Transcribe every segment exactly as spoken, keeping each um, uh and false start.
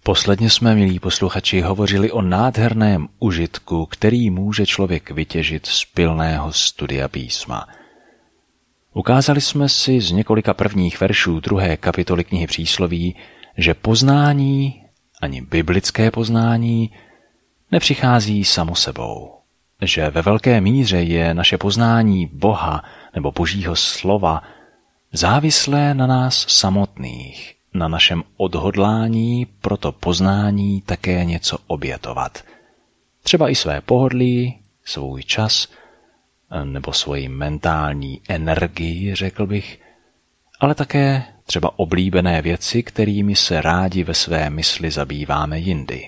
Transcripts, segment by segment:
Posledně jsme, milí posluchači, hovořili o nádherném užitku, který může člověk vytěžit z pilného studia písma. Ukázali jsme si z několika prvních veršů druhé kapitoly knihy Přísloví, že poznání, ani biblické poznání, nepřichází samo sebou. Že ve velké míře je naše poznání Boha nebo Božího slova závislé na nás samotných, na našem odhodlání pro to poznání také něco obětovat. Třeba i své pohodlí, svůj čas nebo svoji mentální energii, řekl bych, ale také třeba oblíbené věci, kterými se rádi ve své mysli zabýváme jindy.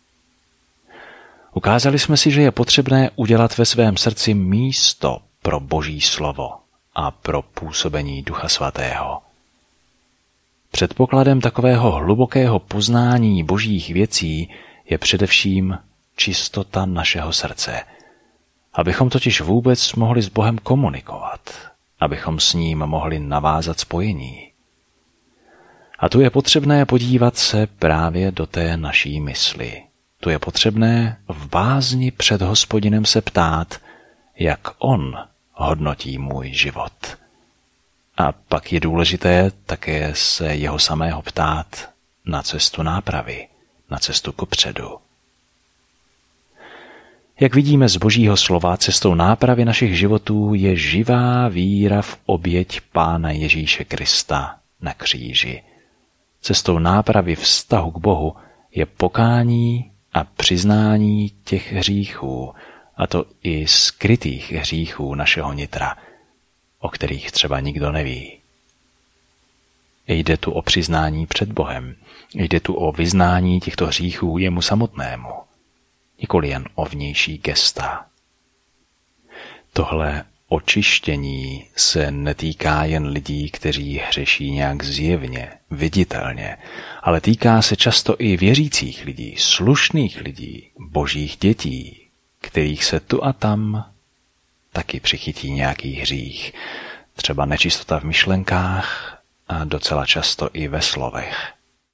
Ukázali jsme si, že je potřebné udělat ve svém srdci místo pro Boží slovo a pro působení Ducha Svatého. Předpokladem takového hlubokého poznání božích věcí je především čistota našeho srdce. Abychom totiž vůbec mohli s Bohem komunikovat, abychom s ním mohli navázat spojení. A tu je potřebné podívat se právě do té naší mysli. Tu je potřebné v bázni před Hospodinem se ptát, jak on hodnotí můj život. A pak je důležité také se jeho samého ptát na cestu nápravy, na cestu kupředu. Jak vidíme z Božího slova, cestou nápravy našich životů je živá víra v oběť Pána Ježíše Krista na kříži. Cestou nápravy vztahu k Bohu je pokání a přiznání těch hříchů, a to i skrytých hříchů našeho nitra, o kterých třeba nikdo neví. Jde tu o přiznání před Bohem, jde tu o vyznání těchto hříchů jemu samotnému, nikoli jen o vnější gesta. Tohle očištění se netýká jen lidí, kteří hřeší nějak zjevně, viditelně, ale týká se často i věřících lidí, slušných lidí, božích dětí, kterých se tu a tam taky přichytí nějaký hřích, třeba nečistota v myšlenkách a docela často i ve slovech.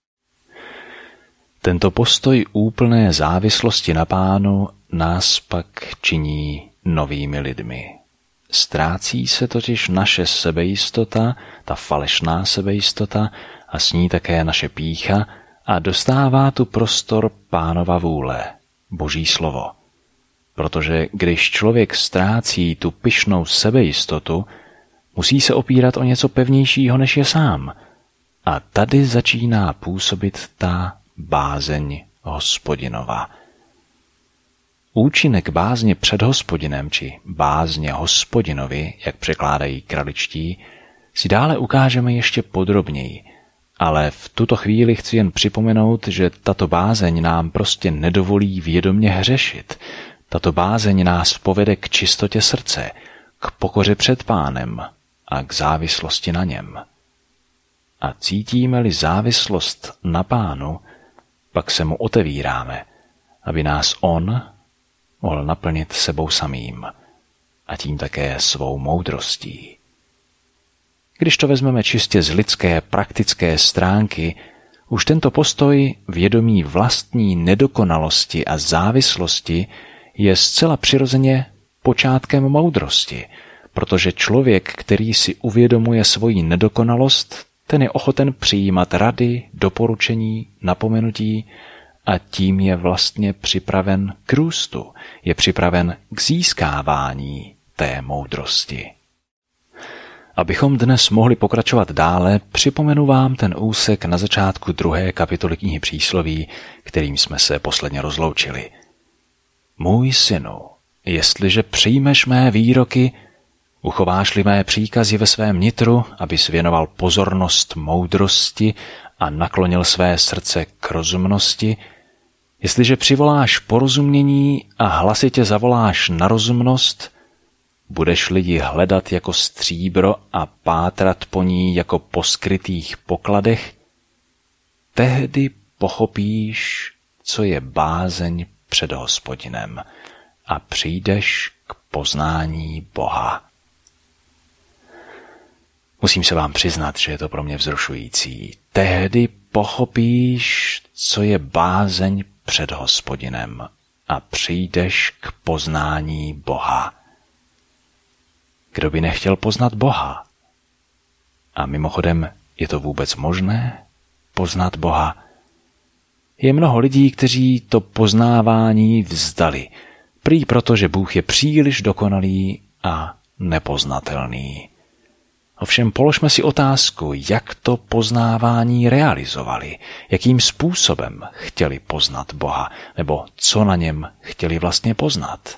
Tento postoj úplné závislosti na Pánu nás pak činí novými lidmi. Ztrácí se totiž naše sebejistota, ta falešná sebejistota a s ní také naše pýcha a dostává tu prostor Pánova vůle, Boží slovo. Protože když člověk ztrácí tu pyšnou sebejistotu, musí se opírat o něco pevnějšího, než je sám. A tady začíná působit ta bázeň Hospodinova. Účinek bázně před Hospodinem, či bázně Hospodinovi, jak překládají kraličtí, si dále ukážeme ještě podrobněji, ale v tuto chvíli chci jen připomenout, že tato bázeň nám prostě nedovolí vědomě hřešit. Tato bázeň nás povede k čistotě srdce, k pokoře před Pánem a k závislosti na něm. A cítíme-li závislost na Pánu, pak se mu otevíráme, aby nás on mohl naplnit sebou samým a tím také svou moudrostí. Když to vezmeme čistě z lidské praktické stránky, už tento postoj vědomí vlastní nedokonalosti a závislosti je zcela přirozeně počátkem moudrosti, protože člověk, který si uvědomuje svoji nedokonalost, ten je ochoten přijímat rady, doporučení, napomenutí a tím je vlastně připraven k růstu, je připraven k získávání té moudrosti. Abychom dnes mohli pokračovat dále, připomenu vám ten úsek na začátku druhé kapitoly knihy Přísloví, kterým jsme se posledně rozloučili. Můj synu, jestliže přijmeš mé výroky, uchováš-li mé příkazy ve svém nitru, abys věnoval pozornost moudrosti a naklonil své srdce k rozumnosti, jestliže přivoláš porozumění a hlasitě zavoláš na rozumnost, budeš lidi hledat jako stříbro a pátrat po ní jako po skrytých pokladech, tehdy pochopíš, co je bázeň před Hospodinem a přijdeš k poznání Boha. Musím se vám přiznat, že je to pro mě vzrušující. Tehdy pochopíš, co je bázeň před Hospodinem a přijdeš k poznání Boha. Kdo by nechtěl poznat Boha? A mimochodem, je to vůbec možné poznat Boha? Je mnoho lidí, kteří to poznávání vzdali, prý proto, že Bůh je příliš dokonalý a nepoznatelný. Ovšem položme si otázku, jak to poznávání realizovali, jakým způsobem chtěli poznat Boha, nebo co na něm chtěli vlastně poznat.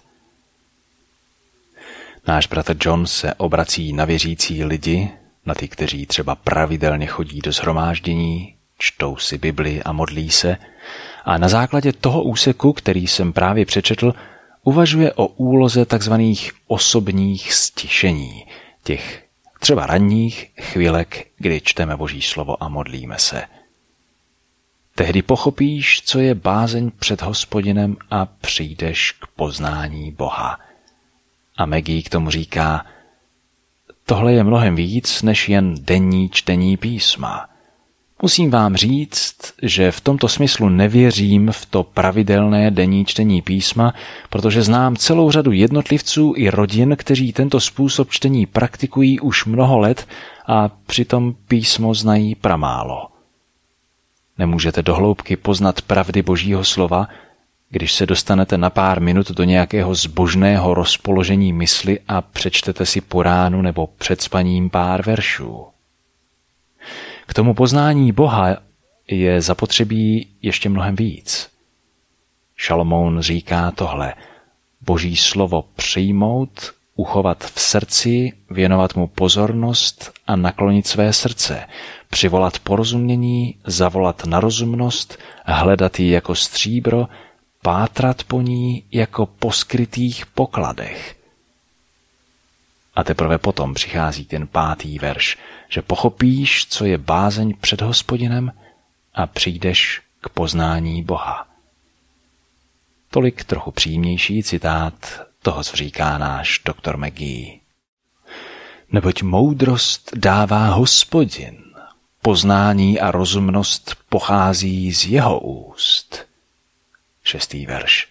Náš bratr John se obrací na věřící lidi, na ty, kteří třeba pravidelně chodí do shromáždění, čtou si Bibli a modlí se, a na základě toho úseku, který jsem právě přečetl, uvažuje o úloze takzvaných osobních stišení, těch třeba ranních chvílek, kdy čteme Boží slovo a modlíme se. Tehdy pochopíš, co je bázeň před Hospodinem a přijdeš k poznání Boha. A Maggie k tomu říká, tohle je mnohem víc než jen denní čtení písma. Musím vám říct, že v tomto smyslu nevěřím v to pravidelné denní čtení písma, protože znám celou řadu jednotlivců i rodin, kteří tento způsob čtení praktikují už mnoho let a přitom písmo znají pramálo. Nemůžete do hloubky poznat pravdy Božího slova, když se dostanete na pár minut do nějakého zbožného rozpoložení mysli a přečtete si po ránu nebo před spaním pár veršů. K tomu poznání Boha je zapotřebí ještě mnohem víc. Šalomoun říká tohle: Boží slovo přijmout, uchovat v srdci, věnovat mu pozornost a naklonit své srdce, přivolat porozumění, zavolat na rozumnost, hledat ji jako stříbro, pátrat po ní jako po skrytých pokladech. A teprve potom přichází ten pátý verš, že pochopíš, co je bázeň před Hospodinem a přijdeš k poznání Boha. Tolik trochu přímější citát toho, co říká náš doktor Maggie. Neboť moudrost dává Hospodin, poznání a rozumnost pochází z jeho úst. Šestý verš.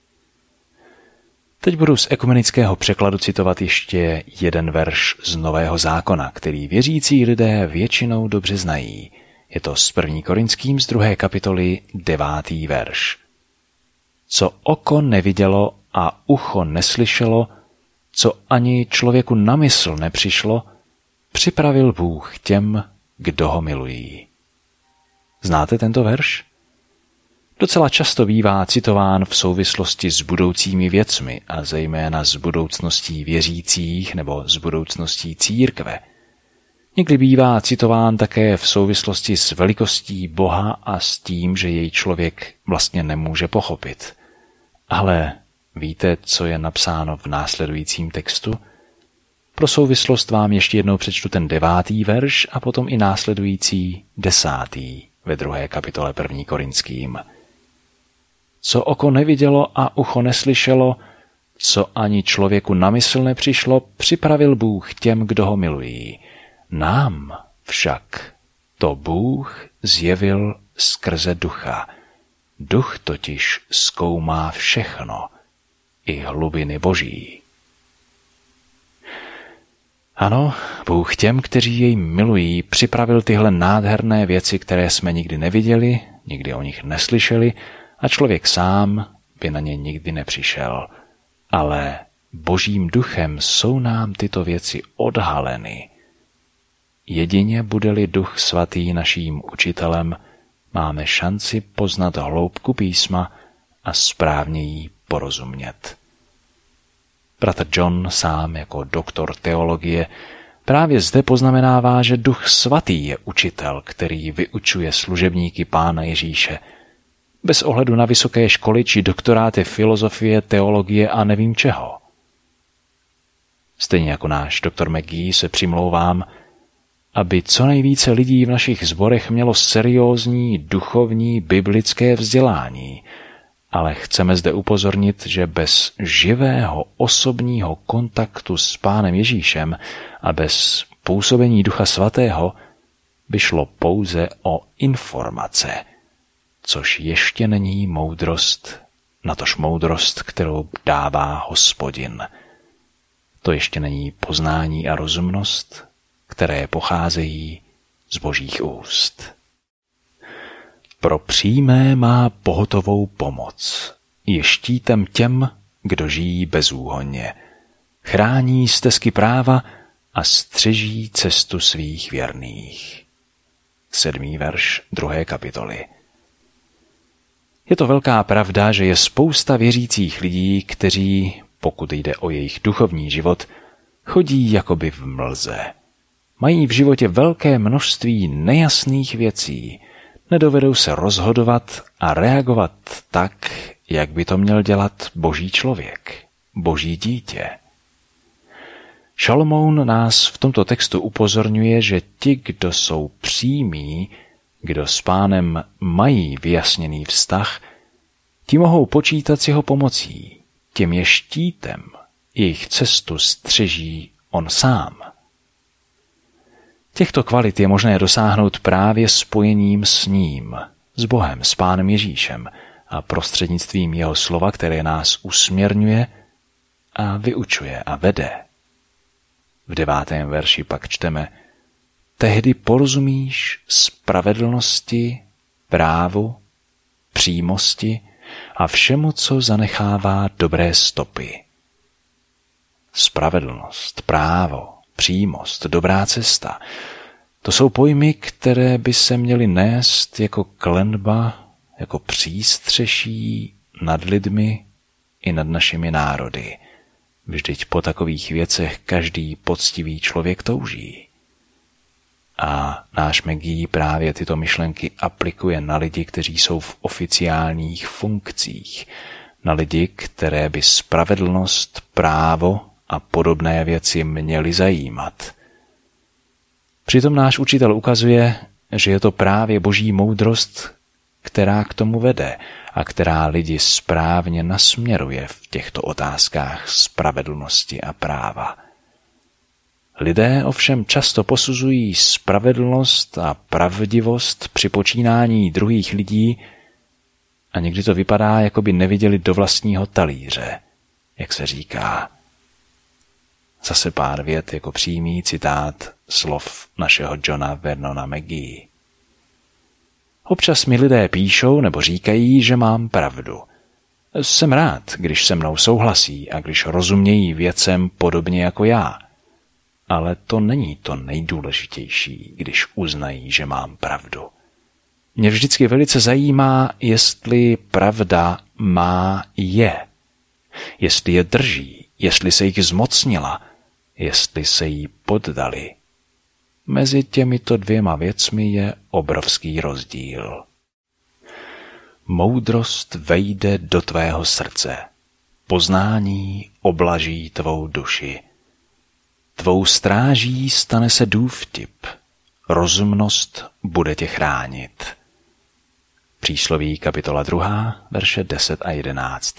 Teď budu z ekumenického překladu citovat ještě jeden verš z Nového zákona, který věřící lidé většinou dobře znají. Je to z první Korinským z druhé kapitoly devátý verš. Co oko nevidělo a ucho neslyšelo, co ani člověku na mysl nepřišlo, připravil Bůh těm, kdo ho milují. Znáte tento verš? Docela často bývá citován v souvislosti s budoucími věcmi a zejména s budoucností věřících nebo s budoucností církve. Někdy bývá citován také v souvislosti s velikostí Boha a s tím, že jej člověk vlastně nemůže pochopit. Ale víte, co je napsáno v následujícím textu? Pro souvislost vám ještě jednou přečtu ten devátý verš a potom i následující desátý ve druhé kapitole první Korinským. Co oko nevidělo a ucho neslyšelo, co ani člověku na mysl nepřišlo, připravil Bůh těm, kdo ho milují. Nám však to Bůh zjevil skrze ducha. Duch totiž zkoumá všechno, i hlubiny Boží. Ano, Bůh těm, kteří jej milují, připravil tyhle nádherné věci, které jsme nikdy neviděli, nikdy o nich neslyšeli, a člověk sám by na ně nikdy nepřišel. Ale Božím duchem jsou nám tyto věci odhaleny. Jedině bude-li Duch Svatý naším učitelem, máme šanci poznat hloubku písma a správně jí porozumět. Bratr John sám jako doktor teologie právě zde poznamenává, že Duch Svatý je učitel, který vyučuje služebníky Pána Ježíše, bez ohledu na vysoké školy či doktoráty filozofie, teologie a nevím čeho. Stejně jako náš doktor Maggie se přimlouvám, aby co nejvíce lidí v našich sborech mělo seriózní, duchovní, biblické vzdělání, ale chceme zde upozornit, že bez živého osobního kontaktu s Pánem Ježíšem a bez působení Ducha Svatého by šlo pouze o informace. což ještě není moudrost, natož moudrost, kterou dává Hospodin. To ještě není poznání a rozumnost, které pocházejí z Božích úst. Pro přímé má pohotovou pomoc. Je štítem těm, kdo žijí bezúhonně. Chrání stezky práva a střeží cestu svých věrných. Sedmý verš druhé kapitoly. Je to velká pravda, že je spousta věřících lidí, kteří, pokud jde o jejich duchovní život, chodí jakoby v mlze. Mají v životě velké množství nejasných věcí, nedovedou se rozhodovat a reagovat tak, jak by to měl dělat Boží člověk, Boží dítě. Šalomoun nás v tomto textu upozorňuje, že ti, kdo jsou přímí, kdo s Pánem mají vyjasněný vztah, ti mohou počítat s jeho pomocí, těm je štítem, jejich cestu střeží on sám. Těchto kvalit je možné dosáhnout právě spojením s ním, s Bohem, s Pánem Ježíšem a prostřednictvím jeho slova, které nás usměrňuje a vyučuje a vede. V devátém verši pak čteme: tehdy porozumíš spravedlnosti, právu, přímosti a všemu, co zanechává dobré stopy. Spravedlnost, právo, přímost, dobrá cesta. To jsou pojmy, které by se měly nést jako klenba, jako přístřeší nad lidmi i nad našimi národy. Vždyť po takových věcech každý poctivý člověk touží. A náš Maggie právě tyto myšlenky aplikuje na lidi, kteří jsou v oficiálních funkcích, na lidi, které by spravedlnost, právo a podobné věci měly zajímat. Přitom náš učitel ukazuje, že je to právě Boží moudrost, která k tomu vede a která lidi správně nasměruje v těchto otázkách spravedlnosti a práva. Lidé ovšem často posuzují spravedlnost a pravdivost při počínání druhých lidí a někdy to vypadá, jako by neviděli do vlastního talíře, jak se říká. Zase pár vět jako přímý citát slov našeho Johna Vernona Maggie. Občas mi lidé píšou nebo říkají, že mám pravdu. Jsem rád, když se mnou souhlasí a když rozumějí věcem podobně jako já. Ale to není to nejdůležitější, když uznají, že mám pravdu. Mě vždycky velice zajímá, jestli pravda má je. Jestli je drží, jestli se jich zmocnila, jestli se jí poddali. Mezi těmito dvěma věcmi je obrovský rozdíl. Moudrost vejde do tvého srdce. Poznání oblaží tvou duši. Tvou stráží stane se důvtip. Rozumnost bude tě chránit. Přísloví kapitola druhá, verše deset a jedenáct.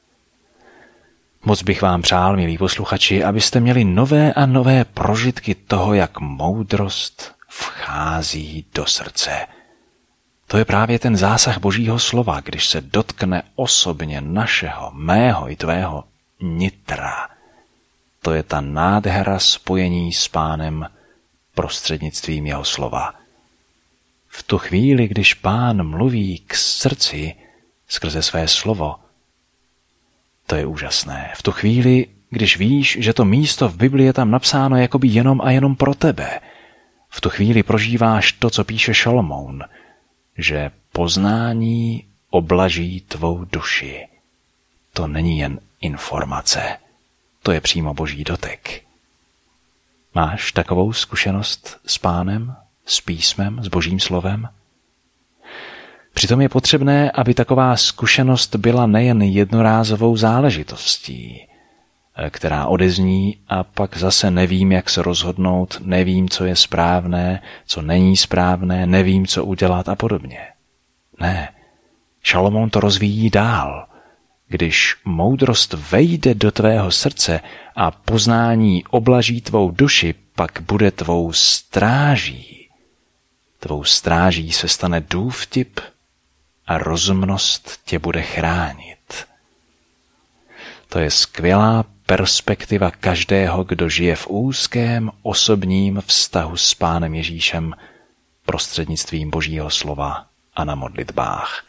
Moc bych vám přál, milí posluchači, abyste měli nové a nové prožitky toho, jak moudrost vchází do srdce. To je právě ten zásah Božího slova, když se dotkne osobně našeho, mého i tvého nitra. To je ta nádhera spojení s Pánem prostřednictvím jeho slova. V tu chvíli, když Pán mluví k srdci skrze své slovo, to je úžasné. V tu chvíli, když víš, že to místo v Biblii je tam napsáno jakoby jenom a jenom pro tebe, v tu chvíli prožíváš to, co píše Šalomoun, že poznání oblaží tvou duši. To není jen informace, to je přímo Boží dotek. Máš takovou zkušenost s Pánem, s písmem, s Božím slovem? Přitom je potřebné, aby taková zkušenost byla nejen jednorázovou záležitostí, která odezní a pak zase nevím, jak se rozhodnout, nevím, co je správné, co není správné, nevím, co udělat a podobně. Ne, Šalomoun to rozvíjí dál. Když moudrost vejde do tvého srdce a poznání oblaží tvou duši, pak bude tvou stráží. Tvou stráží se stane důvtip a rozumnost tě bude chránit. To je skvělá perspektiva každého, kdo žije v úzkém osobním vztahu s Pánem Ježíšem prostřednictvím Božího slova a na modlitbách.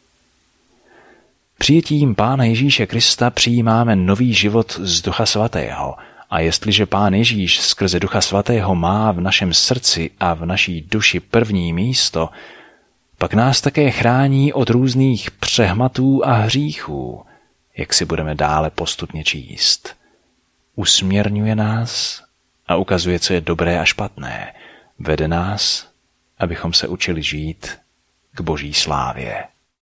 Přijetím Pána Ježíše Krista přijímáme nový život z Ducha Svatého a jestliže Pán Ježíš skrze Ducha Svatého má v našem srdci a v naší duši první místo, pak nás také chrání od různých přehmatů a hříchů, jak si budeme dále postupně číst. Usměrňuje nás a ukazuje, co je dobré a špatné. Vede nás, abychom se učili žít k Boží slávě.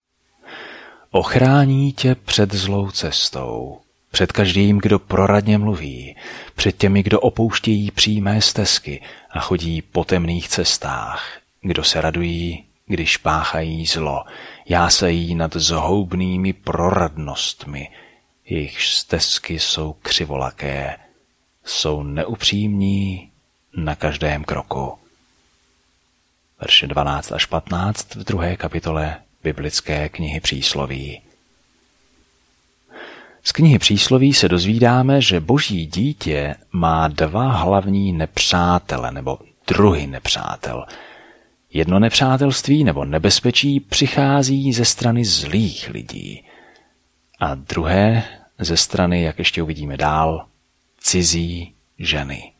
Ochrání tě před zlou cestou, před každým, kdo proradně mluví, před těmi, kdo opouštějí přímé stezky a chodí po temných cestách, kdo se radují, když páchají zlo, jásají nad zhoubnými proradnostmi, jejichž stezky jsou křivolaké, jsou neupřímní na každém kroku. Verše dvanáct až patnáct v druhé kapitole biblické knihy Přísloví. Z knihy Přísloví se dozvídáme, že Boží dítě má dva hlavní nepřátele nebo druhy nepřátel. Jedno nepřátelství nebo nebezpečí přichází ze strany zlých lidí a druhé ze strany, jak ještě uvidíme dál, cizí ženy.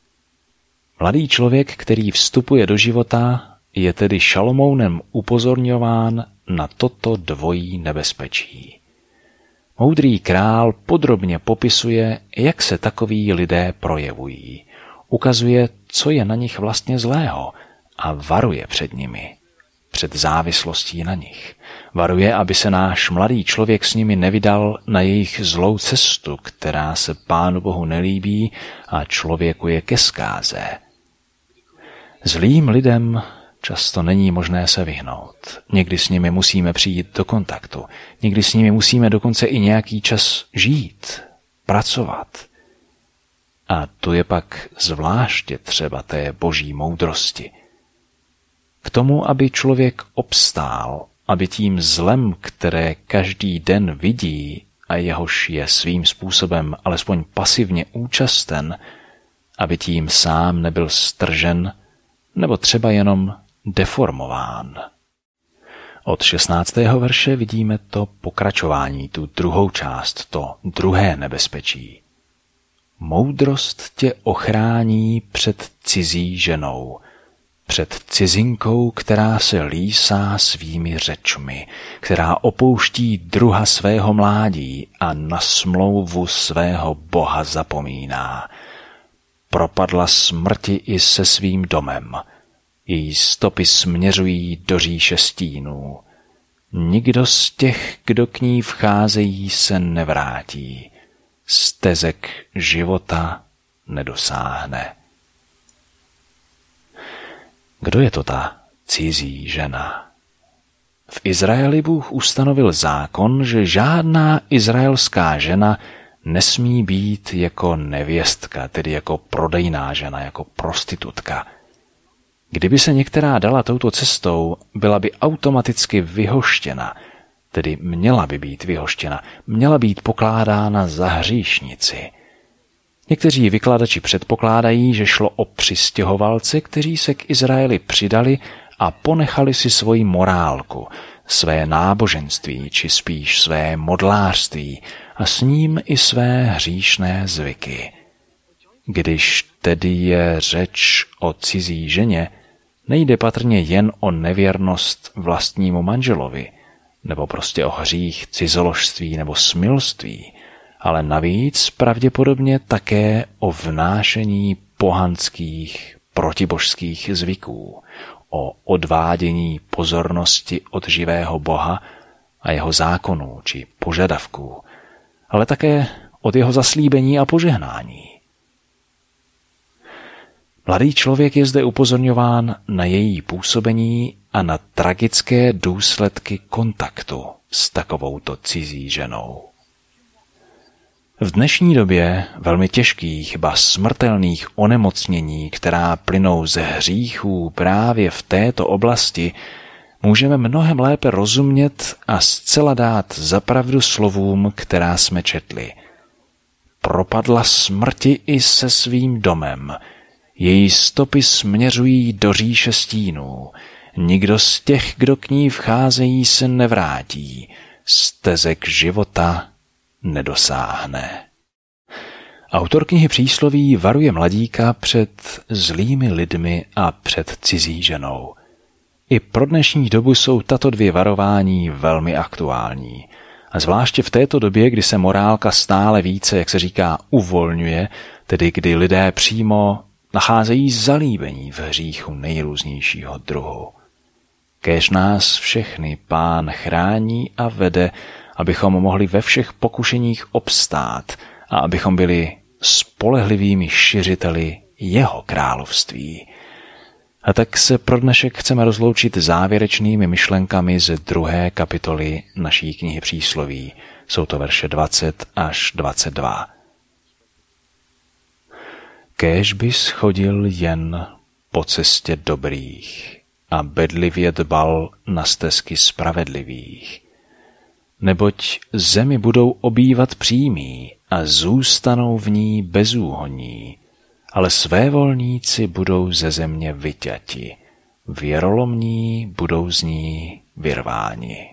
Mladý člověk, který vstupuje do života, je tedy Šalomounem upozorňován na toto dvojí nebezpečí. Moudrý král podrobně popisuje, jak se takoví lidé projevují. Ukazuje, co je na nich vlastně zlého a varuje před nimi, před závislostí na nich. Varuje, aby se náš mladý člověk s nimi nevydal na jejich zlou cestu, která se Pánu Bohu nelíbí a člověku je ke zkáze. Zlým lidem často není možné se vyhnout. Někdy s nimi musíme přijít do kontaktu. Někdy s nimi musíme dokonce i nějaký čas žít, pracovat. A tu je pak zvláště třeba té boží moudrosti. K tomu, aby člověk obstál, aby tím zlem, které každý den vidí a jehož je svým způsobem alespoň pasivně účasten, aby tím sám nebyl stržen nebo třeba jenom deformován. Od šestnáctého verše vidíme to pokračování, tu druhou část, to druhé nebezpečí. Moudrost tě ochrání před cizí ženou, před cizinkou, která se lísá svými řečmi, která opouští druha svého mládí a na smlouvu svého Boha zapomíná. Propadla smrti i se svým domem. Její stopy směřují do říše stínů. Nikdo z těch, kdo k ní vcházejí, se nevrátí. Stezek života nedosáhne. Kdo je to ta cizí žena? V Izraeli Bůh ustanovil zákon, že žádná izraelská žena nesmí být jako nevěstka, tedy jako prodejná žena, jako prostitutka. Kdyby se některá dala touto cestou, byla by automaticky vyhoštěna, tedy měla by být vyhoštěna, měla být pokládána za hříšnici. Někteří vykladači předpokládají, že šlo o přistěhovalce, kteří se k Izraeli přidali a ponechali si svoji morálku, své náboženství, či spíš své modlářství a s ním i své hříšné zvyky. Když tedy je řeč o cizí ženě, nejde patrně jen o nevěrnost vlastnímu manželovi, nebo prostě o hřích cizoložství nebo smilství, ale navíc pravděpodobně také o vnášení pohanských, protibožských zvyků, o odvádění pozornosti od živého Boha a jeho zákonů či požadavků, ale také od jeho zaslíbení a požehnání. Mladý člověk je zde upozorňován na její působení a na tragické důsledky kontaktu s takovouto cizí ženou. V dnešní době velmi těžkých, ba smrtelných onemocnění, která plynou ze hříchů právě v této oblasti, můžeme mnohem lépe rozumět a zcela dát zapravdu slovům, která jsme četli. Propadla smrti i se svým domem. Její stopy směřují do říše stínů. Nikdo z těch, kdo k ní vcházejí, se nevrátí. Stezek života nedosáhne. Autor knihy Přísloví varuje mladíka před zlými lidmi a před cizí ženou. I pro dnešní dobu jsou tato dvě varování velmi aktuální. A zvláště v této době, kdy se morálka stále více, jak se říká, uvolňuje, tedy kdy lidé přímo nacházejí zalíbení v hříchu nejrůznějšího druhu. Kéž nás všechny Pán chrání a vede, abychom mohli ve všech pokušeních obstát a abychom byli spolehlivými šiřiteli jeho království. A tak se pro dnešek chceme rozloučit závěrečnými myšlenkami ze druhé kapitoly naší knihy Přísloví. Jsou to verše dvacet až dvacet dva. Kéž bys chodil jen po cestě dobrých a bedlivě dbal na stezky spravedlivých. Neboť zemi budou obývat přímí a zůstanou v ní bezúhonní, ale svévolníci budou ze země vyťati, věrolomní budou z ní vyrváni.